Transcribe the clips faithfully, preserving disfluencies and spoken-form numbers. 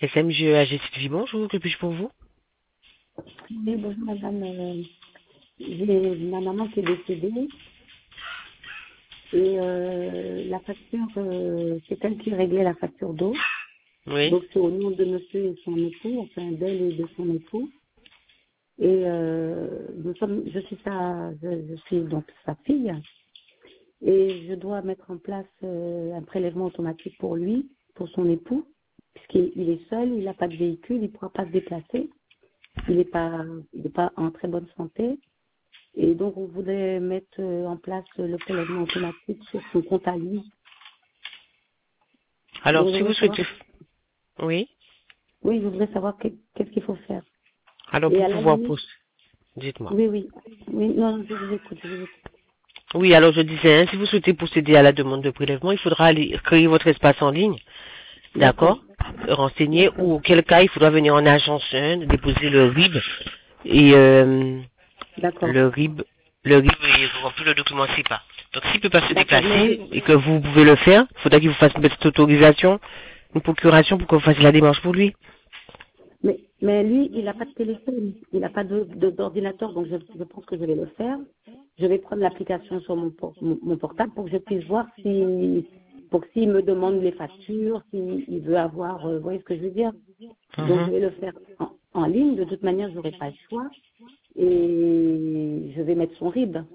S M G A G Sylvie, bonjour, que puis-je pour vous? Oui, bonjour madame. Euh, J'ai ma maman qui est décédée et euh, la facture, euh, c'est elle qui réglait la facture d'eau. Oui. Donc c'est au nom de monsieur et son époux, enfin d'elle et de son époux. Et euh, nous sommes, je suis sa, je, je suis donc sa fille et je dois mettre en place euh, un prélèvement automatique pour lui, pour son époux, puisqu'il il est seul, il n'a pas de véhicule, il ne pourra pas se déplacer, il n'est pas, il n'est pas en très bonne santé. Et donc, on voudrait mettre euh, en place le prélèvement automatique sur son compte à lui. Alors, Donc, je si vous voudrais savoir, souhaitez... Oui. oui, je voudrais savoir que- qu'est-ce qu'il faut faire. Alors, Et pour à la pouvoir limite, poster... Dites-moi. oui, oui, oui, non, je vous écoute, je vous écoute. Oui, alors je disais, hein, si vous souhaitez procéder à la demande de prélèvement, il faudra aller créer votre espace en ligne, D'accord, d'accord, renseigner, d'accord, ou auquel cas il faudra venir en agence, hein, déposer le R I B, et euh, d'accord, le R I B, le R I B, il vous remplit le document C I P A. Donc s'il peut pas se d'accord, mais, déplacer, et que vous pouvez le faire, il faudra qu'il vous fasse une petite autorisation, une procuration pour que vous fassiez la démarche pour lui. mais, mais lui, il n'a pas de téléphone, il n'a pas de, de- d'ordinateur, donc je, je pense que je vais le faire. Je vais prendre l'application sur mon, por- mon, mon portable pour que je puisse voir si, pour que s'il me demande les factures, s'il veut avoir, euh, vous voyez ce que je veux dire. Donc, je Mhm. vais le faire en, en ligne. De toute manière, je n'aurai pas le choix. Et je vais mettre son R I B.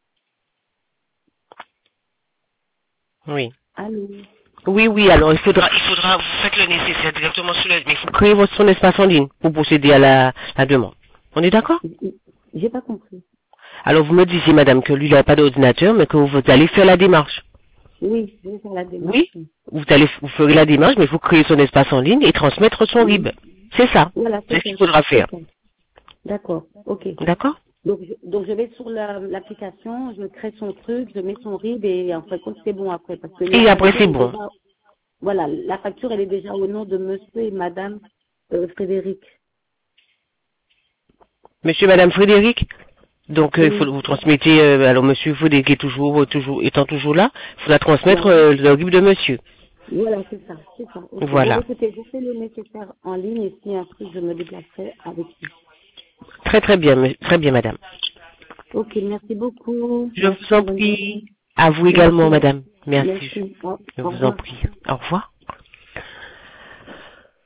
Oui. Allô? Oui, oui, alors il faudra, il faudra, vous faites le nécessaire directement sur le, mais il faut créer votre, son espace en ligne pour procéder à la, la demande. On est d'accord? J'ai pas compris. Alors vous me disiez, madame, que lui, il n'a pas d'ordinateur, mais que vous allez faire la démarche. Oui, je vais faire la démarche. Oui? Vous allez, vous ferez la démarche, mais il faut créer son espace en ligne et transmettre son R I B. Oui. C'est ça. Voilà, C'est c'est ce ça. qu'il faudra faire. C'est ça. D'accord. OK. D'accord? Donc je, donc, je vais sur la- l'application, je crée son truc, je mets son R I B et en fin de compte, c'est bon après. Parce que la Et après, facture c'est est bon. déjà, voilà, la facture, elle est déjà au nom de monsieur et madame euh, Frédéric. Monsieur et madame Frédéric? Donc, euh, il faut Oui. vous transmettez, euh, alors monsieur Frédéric est toujours, euh, toujours, étant toujours là, il faudra transmettre Voilà. euh, le R I B de monsieur. Voilà, c'est ça, c'est ça. Ok. Bon, Voilà. écoutez, je fais le nécessaire en ligne et si un truc, je me déplacerai avec lui. Très très bien, me- très bien, madame. Ok, merci beaucoup. Je vous Merci, en bonne journée. prie. À vous également, Merci. madame. Merci. Merci. Au, Je au vous en revoir. prie. Au revoir.